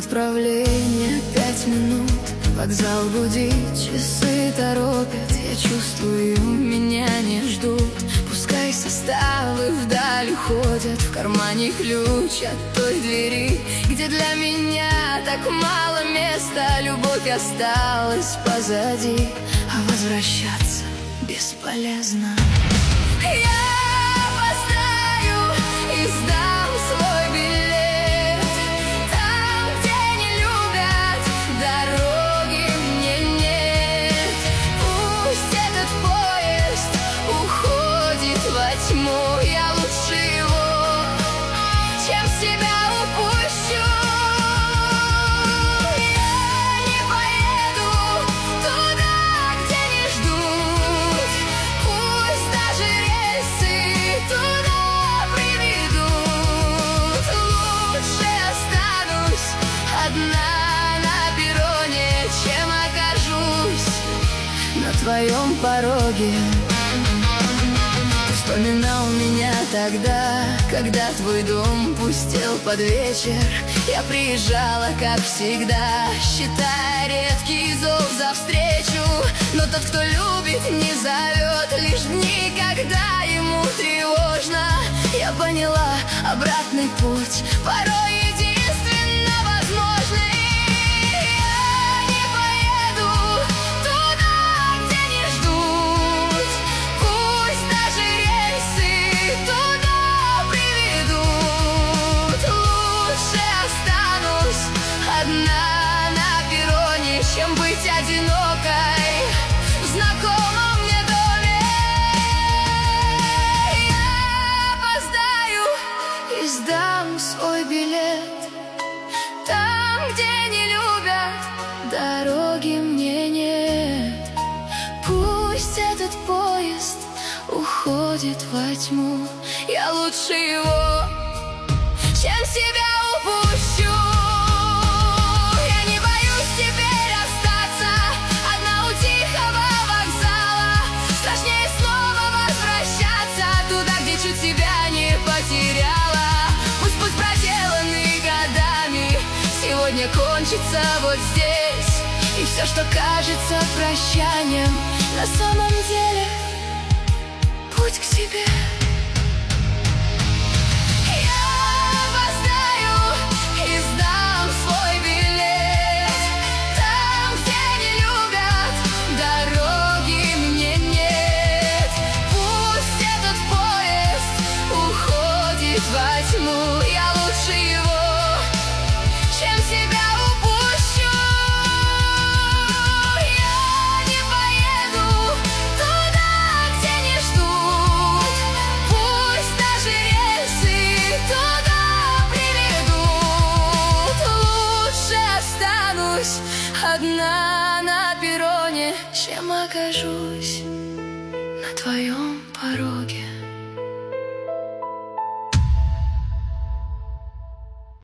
отправления 5 минут. Вокзал гудит, часы торопят. Я чувствую, меня не ждут. Пускай составы вдаль уходят. В кармане ключ от той двери, где для меня так мало места. Любовь осталась позади, а возвращаться бесполезно. Я опоздаю и сдам свой билет. Там, где не любят, дороги мне нет. Пусть этот поезд уходит во тьму. Я лучше его, чем себя упущу. Я не поеду туда, где не ждут. Пусть даже рельсы туда приведут. Лучше останусь одна на перроне, чем окажусь на твоем пороге. Вспоминал меня тогда, когда твой дом пустел под вечер. Я приезжала, как всегда, считая редкий зов за встречу. Но тот, кто любит, не зовет лишь дни, когда ему тревожно. Я поняла, обратный путь порой единственно возможный. Я не поеду туда, где не ждут. Пусть даже рельсы туда приведут. Лучше останусь одна на перроне, чем быть одинокой в знакомом мне доме. Я опоздаю и сдам свой билет. Там, где не любят, дороги мне нет. Пусть этот поезд уходит во тьму. Я лучше его, чем себя упущу. Я не боюсь теперь остаться одна у тихого вокзала. Страшнее снова возвращаться туда, где чуть себя не потеряла. Пусть путь, проделанный годами, сегодня кончится вот здесь. И все, что кажется прощанием, на самом деле путь к себе. Я опоздаю и сдам свой билет. Там, где не любят, дороги мне нет. Пусть этот поезд уходит во тьму. Я лучше его, чем себя упущу. Я не поеду туда, где не ждут. Пусть даже рельсы туда приведут. Лучше останусь одна на перроне, чем окажусь на твоем пороге.